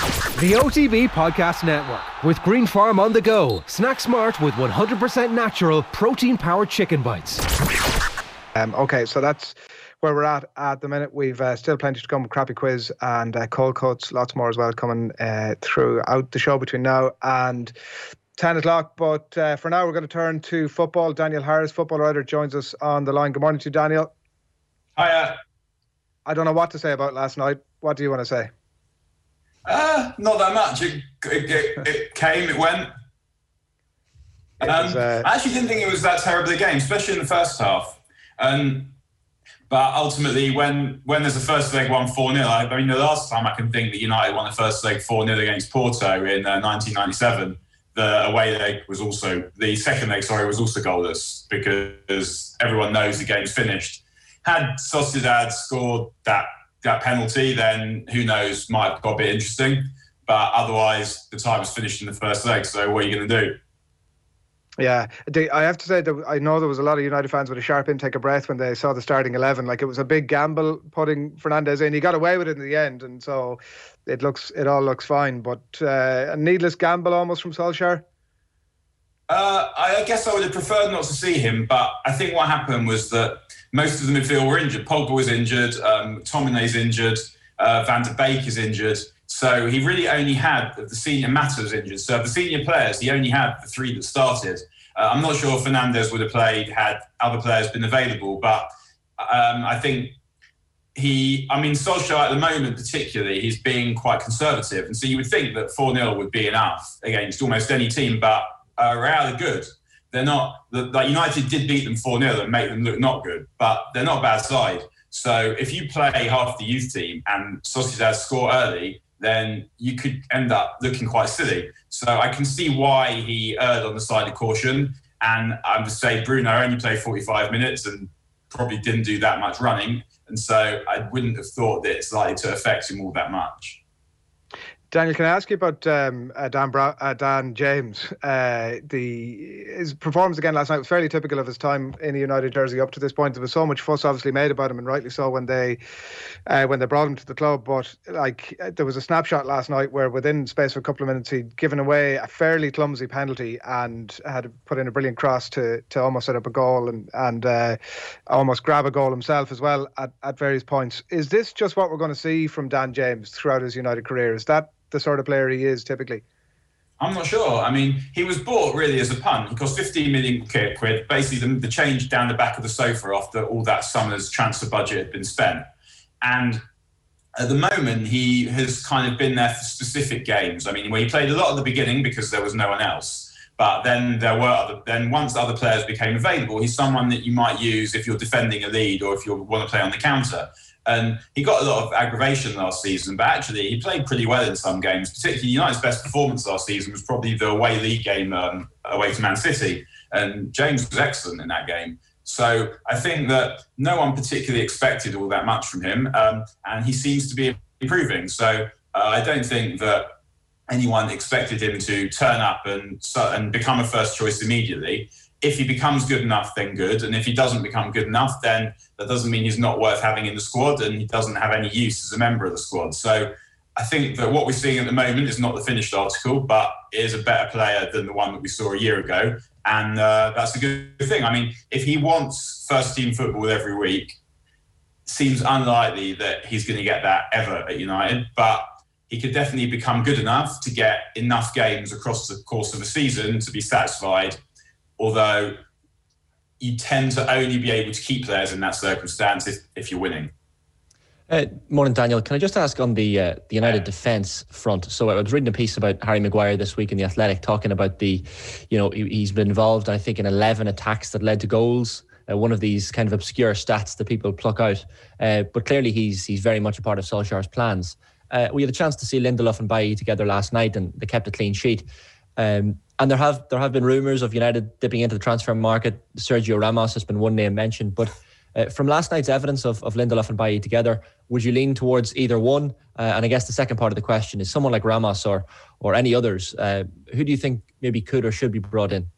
The OTB Podcast Network with Green Farm on the go. Snack smart with 100% natural protein-powered chicken bites. Okay, so that's where we're at the minute. We've still plenty to come. Crappy quiz and cold cuts, lots more as well coming throughout the show between now and 10 o'clock. But for now, we're going to turn to football. Daniel Harris, football writer, joins us on the line. Good morning to you, Daniel. Hiya. I don't know what to say about last night. What do you want to say? Not that much. It came, it went. I actually didn't think it was that terrible a game, especially in the first half. But ultimately, when there's a first leg won 4-0, I mean, the last time I can think that United won the first leg 4-0 against Porto in 1997, the away leg was also, the second leg, was also goalless because everyone knows the game's finished. Had Sociedad scored that penalty, then who knows, might have got a bit interesting. But otherwise, the tie was finished in the first leg, so what are you going to do? Yeah, I have to say that I know there was a lot of United fans with a sharp intake of breath when they saw the starting 11. Like, it was a big gamble putting Fernandes in. He got away with it in the end, and so it all looks fine. But a needless gamble almost from Solskjaer. I guess I would have preferred not to see him, but I think what happened was that most of the midfield were injured. Pogba was injured, McTominay's injured, Van de Beek is injured. So he really only had the senior Mata's injured. So of the senior players, he only had the three that started. I'm not sure if Fernandes would have played had other players been available, but I think Solskjaer at the moment particularly, he's being quite conservative. And so you would think that 4-0 would be enough against almost any team, but Real are good. They're not, like United did beat them 4-0 and make them look not good, but they're not a bad side. So if you play half the youth team and Sociedad score early, then you could end up looking quite silly. So I can see why he erred on the side of caution. And I would say Bruno only played 45 minutes and probably didn't do that much running. And so I wouldn't have thought that it's likely to affect him all that much. Daniel, can I ask you about Dan James? His performance again last night was fairly typical of his time in a United jersey up to this point. There was so much fuss obviously made about him, and rightly so, when they brought him to the club. But there was a snapshot last night where within space of a couple of minutes he'd given away a fairly clumsy penalty and had put in a brilliant cross to almost set up a goal and almost grab a goal himself as well at various points. Is this just what we're going to see from Dan James throughout his United career? Is that the sort of player he is typically? I'm not sure. I mean, he was bought really as a punt. He cost 15 million quid, basically the change down the back of the sofa after all that summer's transfer budget had been spent. And at the moment, he has kind of been there for specific games. I mean, he played a lot at the beginning because there was no one else. But then once other players became available, he's someone that you might use if you're defending a lead or if you want to play on the counter. And he got a lot of aggravation last season, but actually he played pretty well in some games. Particularly United's best performance last season was probably the away league game away to Man City. And James was excellent in that game. So I think that no one particularly expected all that much from him. And he seems to be improving. So I don't think that anyone expected him to turn up and become a first choice immediately. If he becomes good enough, then good. And if he doesn't become good enough, then that doesn't mean he's not worth having in the squad and he doesn't have any use as a member of the squad. So I think that what we're seeing at the moment is not the finished article, but is a better player than the one that we saw a year ago. And that's a good thing. I mean, if he wants first team football every week, it seems unlikely that he's going to get that ever at United. But he could definitely become good enough to get enough games across the course of a season to be satisfied. Although you tend to only be able to keep players in that circumstance if you're winning. Morning, Daniel. Can I just ask on the United defence front? So I was reading a piece about Harry Maguire this week in The Athletic, talking about he's been involved, I think, in 11 attacks that led to goals. One of these kind of obscure stats that people pluck out. But clearly he's very much a part of Solskjaer's plans. We had a chance to see Lindelof and Bailly together last night and they kept a clean sheet. And there have been rumours of United dipping into the transfer market. Sergio Ramos has been one name mentioned. But from last night's evidence of Lindelof and Bailly together, would you lean towards either one? And I guess the second part of the question is someone like Ramos or any others. Who do you think maybe could or should be brought in?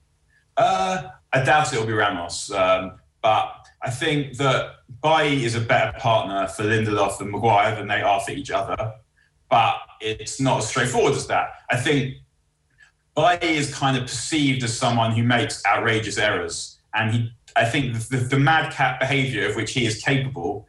I doubt it'll be Ramos. But I think that Bailly is a better partner for Lindelof and Maguire than they are for each other. but it's not as straightforward as that. I think Bailly is kind of perceived as someone who makes outrageous errors, and I think the madcap behaviour of which he is capable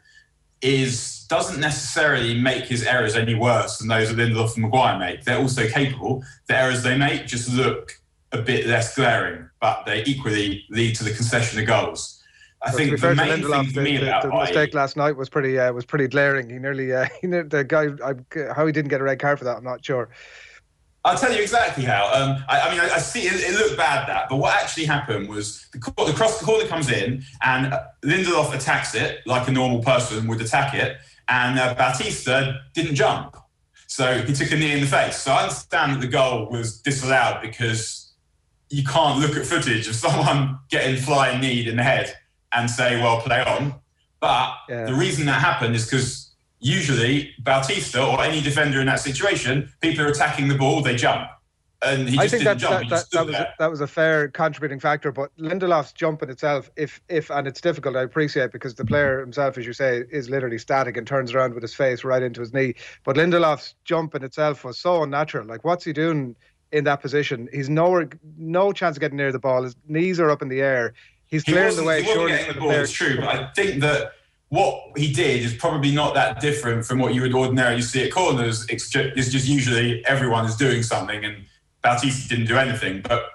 doesn't necessarily make his errors any worse than those that Lindelof and Maguire make. They're also capable. The errors they make just look a bit less glaring, but they equally lead to the concession of goals. I think the main thing for me about the mistake last night was pretty glaring. He nearly the guy, how he didn't get a red card for that, I'm not sure. I'll tell you exactly how. I see it looked bad, that, but what actually happened was the corner comes in and Lindelof attacks it like a normal person would attack it, and Batista didn't jump. So he took a knee in the face. So I understand that the goal was disallowed because you can't look at footage of someone getting flying kneed in the head and say, well, play on. But the reason that happened is because usually Batista or any defender in that situation, people are attacking the ball, they jump. And he just didn't jump. That was a fair contributing factor, but Lindelof's jump in itself, if and it's difficult, I appreciate, because the player himself, as you say, is literally static and turns around with his face right into his knee. But Lindelof's jump in itself was so unnatural. Like, what's he doing in that position? He's no chance of getting near the ball. His knees are up in the air. He's clearing the way. He wasn't getting the ball, it's true, but I think that what he did is probably not that different from what you would ordinarily see at corners. It's just usually everyone is doing something, and Batista didn't do anything. But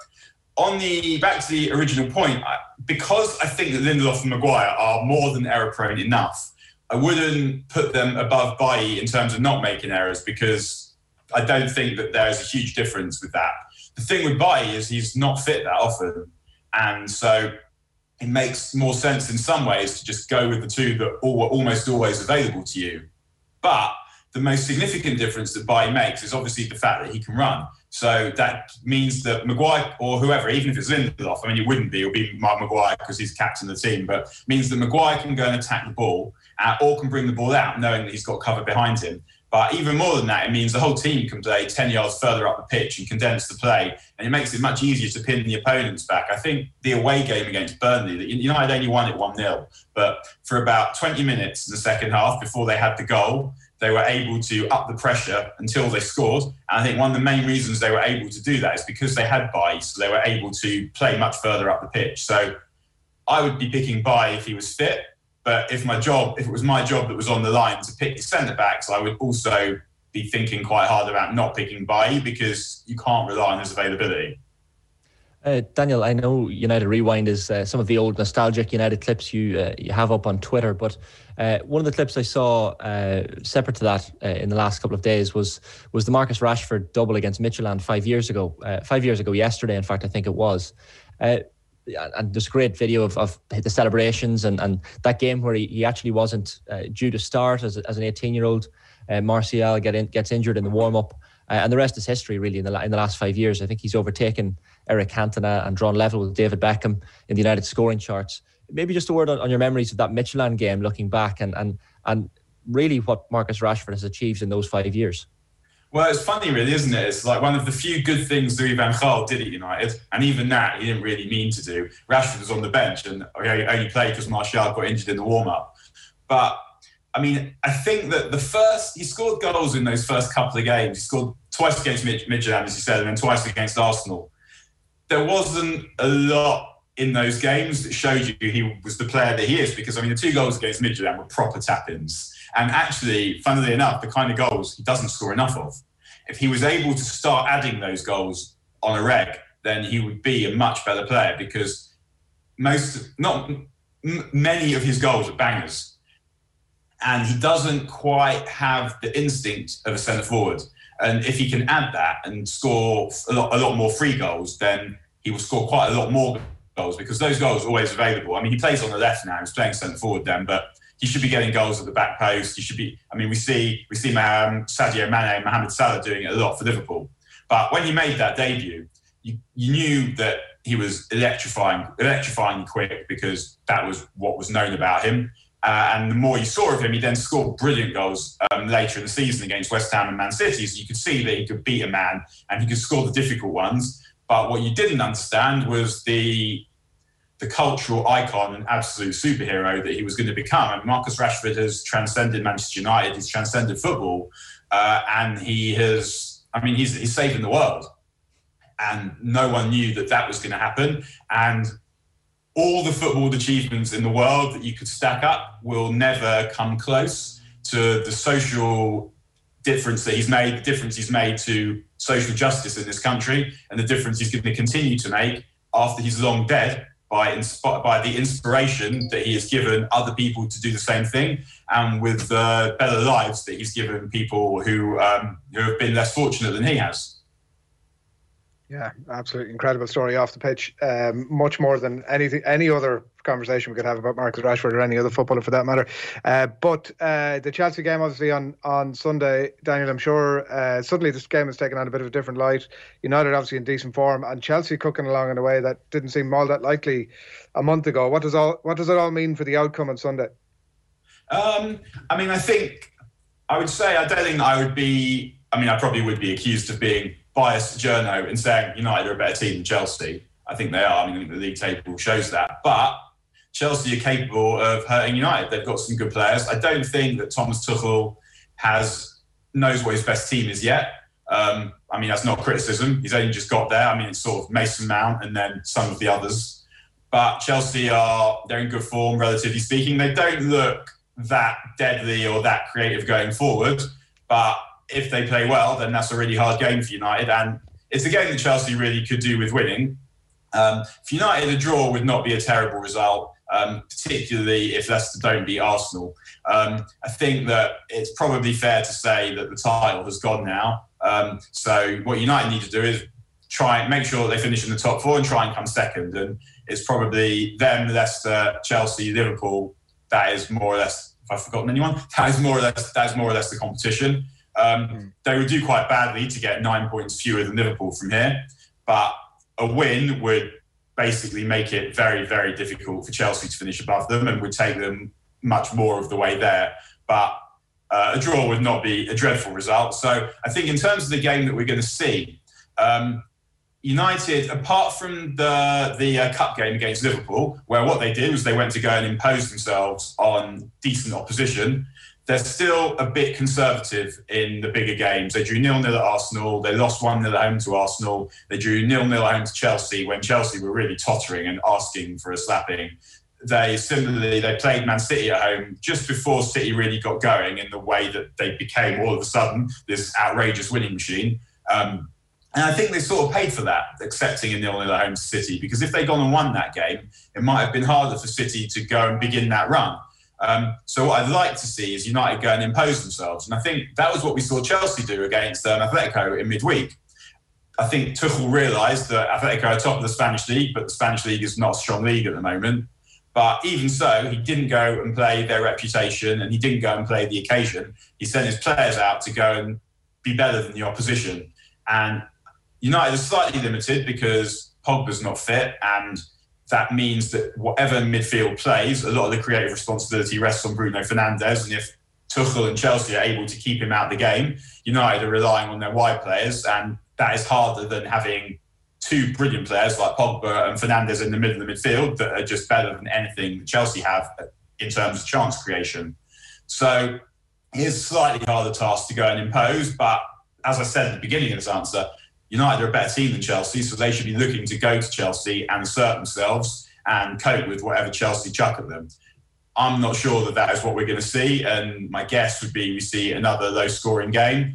back to the original point, because I think that Lindelof and Maguire are more than error-prone enough, I wouldn't put them above Bailly in terms of not making errors, because I don't think that there's a huge difference with that. The thing with Bailly is he's not fit that often, and so it makes more sense in some ways to just go with the two that are almost always available to you. But the most significant difference that Bailly makes is obviously the fact that he can run. So that means that Maguire, or whoever, even if it's Lindelof, it wouldn't be, it'll be Mark Maguire because he's captain of the team, but means that Maguire can go and attack the ball or can bring the ball out knowing that he's got cover behind him. But even more than that, it means the whole team can play 10 yards further up the pitch and condense the play, and it makes it much easier to pin the opponents back. I think the away game against Burnley, United only won it 1-0, but for about 20 minutes in the second half before they had the goal, they were able to up the pressure until they scored. And I think one of the main reasons they were able to do that is because they had Bailly, so they were able to play much further up the pitch. So I would be picking Bailly if he was fit. But if it was my job that was on the line to pick the centre-backs, I would also be thinking quite hard about not picking Bailly, because you can't rely on his availability. Daniel, I know United Rewind is some of the old nostalgic United clips you have up on Twitter, but one of the clips I saw separate to that in the last couple of days was the Marcus Rashford double against Midtjylland 5 years ago. 5 years ago yesterday, in fact, I think it was. And there's a great video of the celebrations and that game where he actually wasn't due to start as an 18-year-old. Martial gets injured in the warm-up, and the rest is history, really, in the last 5 years. I think he's overtaken Eric Cantona and drawn level with David Beckham in the United scoring charts. Maybe just a word on your memories of that Midtjylland game, looking back, and really what Marcus Rashford has achieved in those 5 years. Well, it's funny, really, isn't it? It's like one of the few good things Louis van Gaal did at United, and even that he didn't really mean to do. Rashford was on the bench and only played because Martial got injured in the warm-up. But, I think that he scored goals in those first couple of games. He scored twice against Midtjylland, as you said, and then twice against Arsenal. There wasn't a lot in those games that showed you he was the player that he is, because, the two goals against Midtjylland were proper tap-ins. And actually, funnily enough, the kind of goals he doesn't score enough of. If he was able to start adding those goals on a reg, then he would be a much better player, because many of his goals are bangers. And he doesn't quite have the instinct of a centre-forward. And if he can add that and score a lot more free goals, then he will score quite a lot more goals, because those goals are always available. He plays on the left now, he's playing centre-forward then, but he should be getting goals at the back post. He should be. We see Sadio Mane and Mohamed Salah doing it a lot for Liverpool. But when he made that debut, you knew that he was electrifying quick, because that was what was known about him. And the more you saw of him, he then scored brilliant goals later in the season against West Ham and Man City. So you could see that he could beat a man and he could score the difficult ones. But what you didn't understand was the cultural icon and absolute superhero that he was going to become. And Marcus Rashford has transcended Manchester United, he's transcended football, and he's saving the world. And no one knew that was going to happen. And all the football achievements in the world that you could stack up will never come close to the social difference that he's made, the difference he's made to social justice in this country, and the difference he's going to continue to make after he's long dead by the inspiration that he has given other people to do the same thing, and with the better lives that he's given people who have been less fortunate than he has. Yeah, absolutely incredible story off the pitch. Much more than any other conversation we could have about Marcus Rashford or any other footballer for that matter. But the Chelsea game, obviously on Sunday, Daniel, I'm sure suddenly this game has taken on a bit of a different light. United obviously in decent form, and Chelsea cooking along in a way that didn't seem all that likely a month ago. What does it all mean for the outcome on Sunday? I probably would be accused of being biased journo in saying United are a better team than Chelsea. I think they are. I think the league table shows that. But Chelsea are capable of hurting United. They've got some good players. I don't think that Thomas Tuchel knows what his best team is yet. That's not criticism. He's only just got there. It's sort of Mason Mount and then some of the others. But Chelsea they're in good form, relatively speaking. They don't look that deadly or that creative going forward. But if they play well, then that's a really hard game for United. And it's a game that Chelsea really could do with winning. For United, a draw would not be a terrible result, particularly if Leicester don't beat Arsenal. I think that it's probably fair to say that the title has gone now. So what United need to do is try and make sure that they finish in the top four and try and come second. And it's probably them, Leicester, Chelsea, Liverpool. That is more or less, if I've forgotten anyone, that is more or less the competition. They would do quite badly to get 9 points fewer than Liverpool from here, but a win would basically make it very, very difficult for Chelsea to finish above them and would take them much more of the way there. But a draw would not be a dreadful result. So I think in terms of the game that we're going to see, United, apart from the cup game against Liverpool, where what they did was they went to go and impose themselves on decent opposition, they're still a bit conservative in the bigger games. They drew 0-0 at Arsenal. They lost 1-0 at home to Arsenal. They drew 0-0 at home to Chelsea when Chelsea were really tottering and asking for a slapping. They played Man City at home just before City really got going in the way that they became all of a sudden this outrageous winning machine. And I think they sort of paid for that, accepting a 0-0 at home to City, because if they'd gone and won that game, it might have been harder for City to go and begin that run. So what I'd like to see is United go and impose themselves. And I think that was what we saw Chelsea do against Atletico in midweek. I think Tuchel realised that Atletico are top of the Spanish league, but the Spanish league is not a strong league at the moment. But even so, he didn't go and play their reputation and he didn't go and play the occasion. He sent his players out to go and be better than the opposition. And United are slightly limited because Pogba's not fit, and that means that whatever midfield plays, a lot of the creative responsibility rests on Bruno Fernandes. And if Tuchel and Chelsea are able to keep him out of the game, United are relying on their wide players, and that is harder than having two brilliant players like Pogba and Fernandes in the middle of the midfield that are just better than anything that Chelsea have in terms of chance creation. So it's a slightly harder task to go and impose, but as I said at the beginning of this answer, United are a better team than Chelsea, so they should be looking to go to Chelsea and assert themselves and cope with whatever Chelsea chuck at them. I'm not sure that is what we're going to see, and my guess would be we see another low-scoring game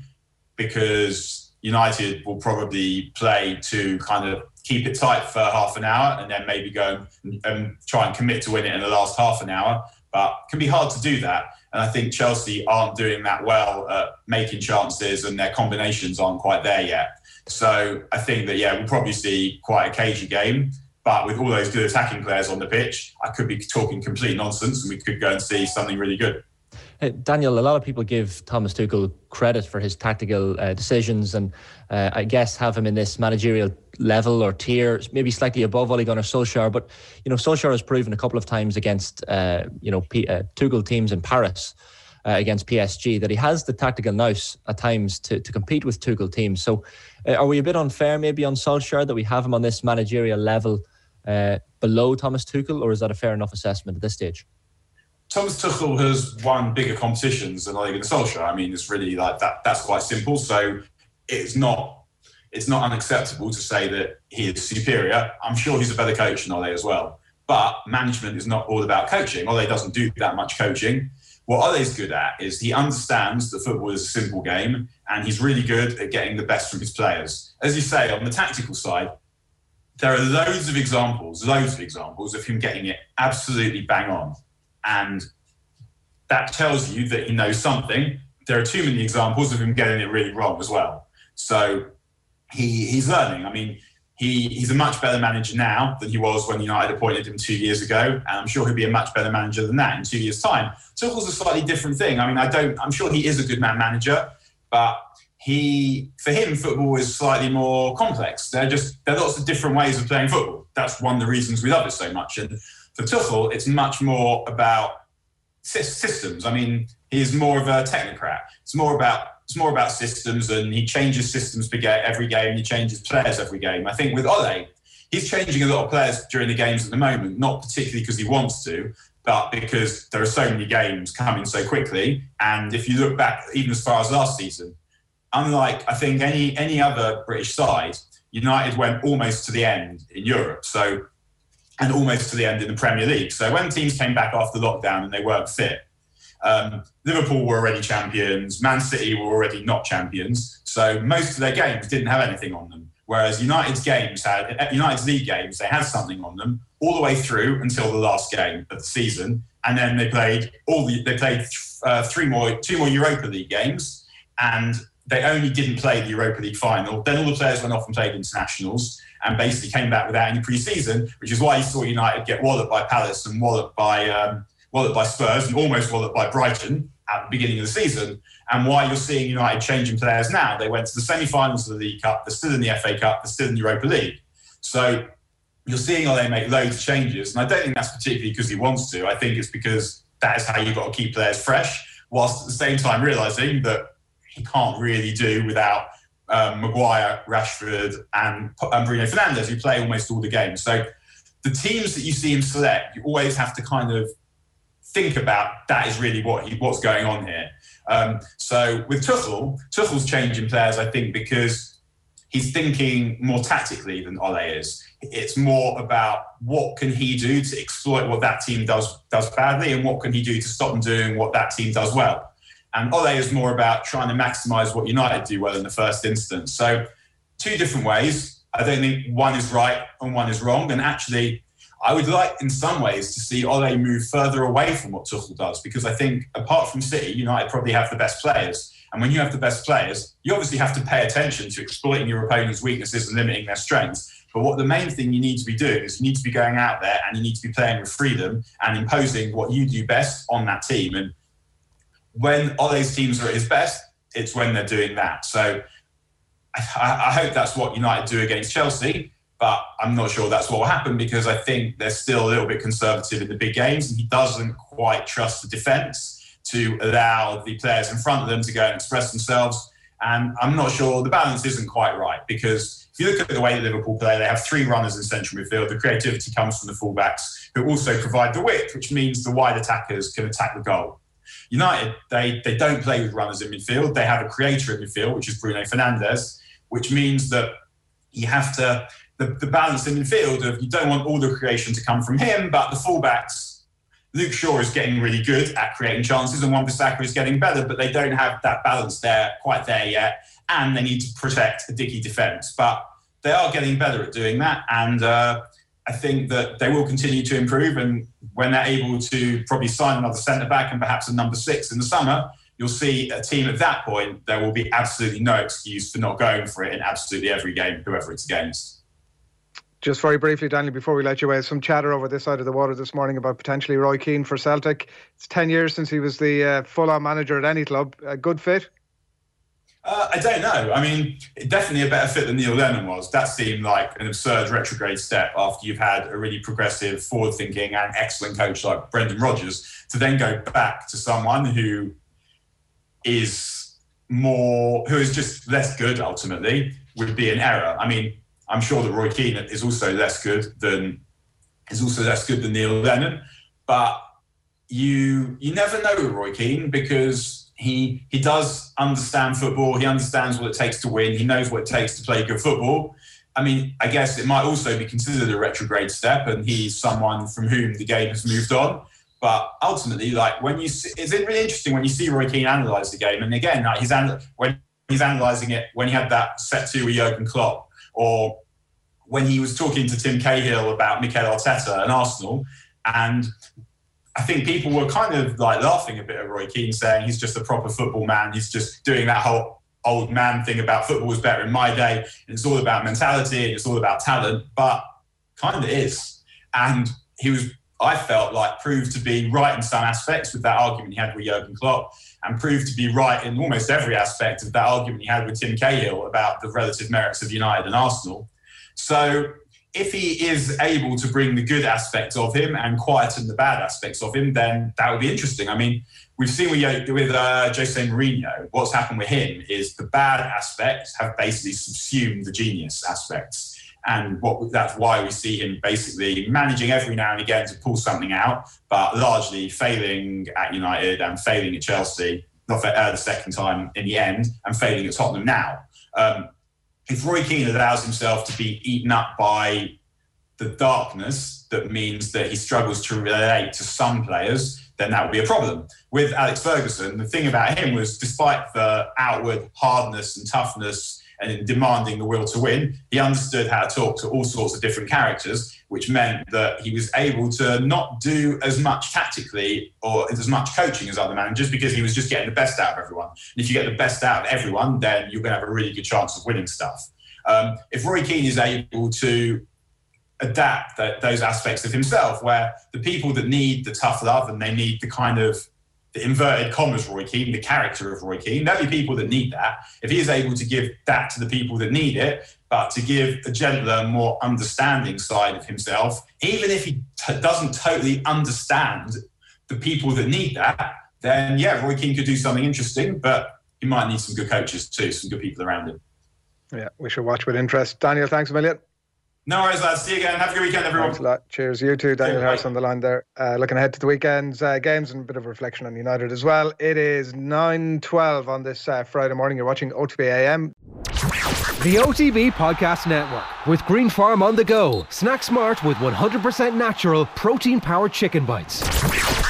because United will probably play to kind of keep it tight for half an hour and then maybe go and try and commit to win it in the last half an hour, but it can be hard to do that. And I think Chelsea aren't doing that well at making chances, and their combinations aren't quite there yet. So I think that, we'll probably see quite a cagey game, but with all those good attacking players on the pitch, I could be talking complete nonsense and we could go and see something really good. Daniel, a lot of people give Thomas Tuchel credit for his tactical decisions and I guess have him in this managerial level or tier, maybe slightly above Ole Gunnar Solskjaer. But, Solskjaer has proven a couple of times against, Tuchel teams in Paris, against PSG, that he has the tactical nous at times to compete with Tuchel teams. So are we a bit unfair maybe on Solskjaer that we have him on this managerial level below Thomas Tuchel, or is that a fair enough assessment at this stage? Thomas Tuchel has won bigger competitions than Ole Gunnar Solskjaer. I mean, it's really like that. That's quite simple. So it's not unacceptable to say that he is superior. I'm sure he's a better coach than Ole as well. But management is not all about coaching. Ole doesn't do that much coaching. What Ole's good at is he understands that football is a simple game, and he's really good at getting the best from his players. As you say, on the tactical side, there are loads of examples of him getting it absolutely bang on. And that tells you that he knows something. There are too many examples of him getting it really wrong as well. So he's learning. I mean, he's a much better manager now than he was when United appointed him 2 years ago. And I'm sure he'll be a much better manager than that in 2 years' time. Tuchel's a slightly different thing. I mean, I'm sure he is a good manager, but for him, football is slightly more complex. There are lots of different ways of playing football. That's one of the reasons we love it so much. And for Tuchel, it's much more about systems. I mean, he's more of a technocrat. It's more about systems, and he changes systems every game. He changes players every game. I think with Ole, he's changing a lot of players during the games at the moment, not particularly because he wants to, but because there are so many games coming so quickly. And if you look back, even as far as last season, unlike, I think, any other British side, United went almost to the end in Europe, and almost to the end in the Premier League. So when teams came back after lockdown and they weren't fit, Liverpool were already champions, Man City were already not champions, so most of their games didn't have anything on them. Whereas United's league games, they had something on them all the way through until the last game of the season, and then they played two more Europa League games, and they only didn't play the Europa League final. Then all the players went off and played internationals and basically came back without any pre-season, which is why you saw United get walloped by Palace and walloped by Spurs and almost walloped by Brighton at the beginning of the season, and why you're seeing United changing players now. They went to the semi-finals of the League Cup, they're still in the FA Cup, they're still in the Europa League. So you're seeing Ole make loads of changes, and I don't think that's particularly because he wants to. I think it's because that is how you've got to keep players fresh, whilst at the same time realising that he can't really do without Maguire, Rashford and Bruno Fernandes, who play almost all the games. So the teams that you see him select, you always have to kind of think about that is really what's going on here. So with Tuchel's changing players, I think, because he's thinking more tactically than Ole is. It's more about what can he do to exploit what that team does badly, and what can he do to stop them doing what that team does well. And Ole is more about trying to maximise what United do well in the first instance. So two different ways. I don't think one is right and one is wrong. And actually, I would like, in some ways, to see Ole move further away from what Tuchel does, because I think, apart from City, United probably have the best players. And when you have the best players, you obviously have to pay attention to exploiting your opponent's weaknesses and limiting their strengths. But what the main thing you need to be doing is you need to be going out there and you need to be playing with freedom and imposing what you do best on that team. And when Ole's teams are at his best, it's when they're doing that. So I hope that's what United do against Chelsea, but I'm not sure that's what will happen, because I think they're still a little bit conservative in the big games, and he doesn't quite trust the defence to allow the players in front of them to go and express themselves. And I'm not sure, the balance isn't quite right, because if you look at the way that Liverpool play, they have three runners in central midfield. The creativity comes from the fullbacks, who also provide the width, which means the wide attackers can attack the goal. United, they don't play with runners in midfield. They have a creator in midfield, which is Bruno Fernandes, which means that you have to, the balance in midfield of, you don't want all the creation to come from him, but the fullbacks, Luke Shaw is getting really good at creating chances and Wan-Bissaka is getting better, but they don't have that balance quite there yet, and they need to protect a dicky defence. But they are getting better at doing that, and I think that they will continue to improve, and when they're able to probably sign another centre-back and perhaps a number 6 in the summer, you'll see a team at that point, there will be absolutely no excuse for not going for it in absolutely every game, whoever it's against. Just very briefly, Daniel, before we let you away, some chatter over this side of the water this morning about potentially Roy Keane for Celtic. It's 10 years since he was the full-on manager at any club. A good fit? I don't know. I mean, definitely a better fit than Neil Lennon was. That seemed like an absurd retrograde step after you've had a really progressive, forward-thinking and excellent coach like Brendan Rodgers, to then go back to someone who is just less good, ultimately, would be an error. I mean, I'm sure that Roy Keane is also less good than Neil Lennon, but you never know with Roy Keane, because he does understand football. He understands what it takes to win. He knows what it takes to play good football. I mean, I guess it might also be considered a retrograde step, and he's someone from whom the game has moved on. But ultimately, like, when you see, it's really interesting when you see Roy Keane analyse the game. And again, like, when he's analysing it, when he had that set two with Jurgen Klopp, or when he was talking to Tim Cahill about Mikel Arteta and Arsenal, and I think people were kind of like laughing a bit at Roy Keane, saying he's just a proper football man. He's just doing that whole old man thing about football was better in my day, and it's all about mentality and it's all about talent, but kind of is. And he was, I felt like, proved to be right in some aspects with that argument he had with Jurgen Klopp, and proved to be right in almost every aspect of that argument he had with Tim Cahill about the relative merits of United and Arsenal. So if he is able to bring the good aspects of him and quieten the bad aspects of him, then that would be interesting. I mean, we've seen with Jose Mourinho, what's happened with him is the bad aspects have basically subsumed the genius aspects. And that's why we see him basically managing every now and again to pull something out, but largely failing at United and failing at Chelsea, not the second time in the end, and failing at Tottenham now. If Roy Keane allows himself to be eaten up by the darkness that means that he struggles to relate to some players, then that would be a problem. With Alex Ferguson, the thing about him was, despite the outward hardness and toughness and in demanding the will to win, he understood how to talk to all sorts of different characters, which meant that he was able to not do as much tactically or as much coaching as other managers, because he was just getting the best out of everyone. And if you get the best out of everyone, then you're going to have a really good chance of winning stuff. If Roy Keane is able to adapt those aspects of himself, where the people that need the tough love and they need the kind of the inverted commas Roy Keane, the character of Roy Keane, there'll be people that need that. If he is able to give that to the people that need it, but to give a gentler, more understanding side of himself, even if he doesn't totally understand the people that need that, then yeah, Roy Keane could do something interesting, but he might need some good coaches too, some good people around him. Yeah, we should watch with interest. Daniel, thanks a million. No worries, lads. See you again. Have a good weekend, everyone. Thanks a lot. Cheers. You too. Daniel Harris on the line there. Looking ahead to the weekend's games and a bit of reflection on United as well. It is 9:12 on this Friday morning. You're watching OTB AM. The OTB Podcast Network, with Green Farm on the go. Snack smart with 100% natural protein-powered chicken bites.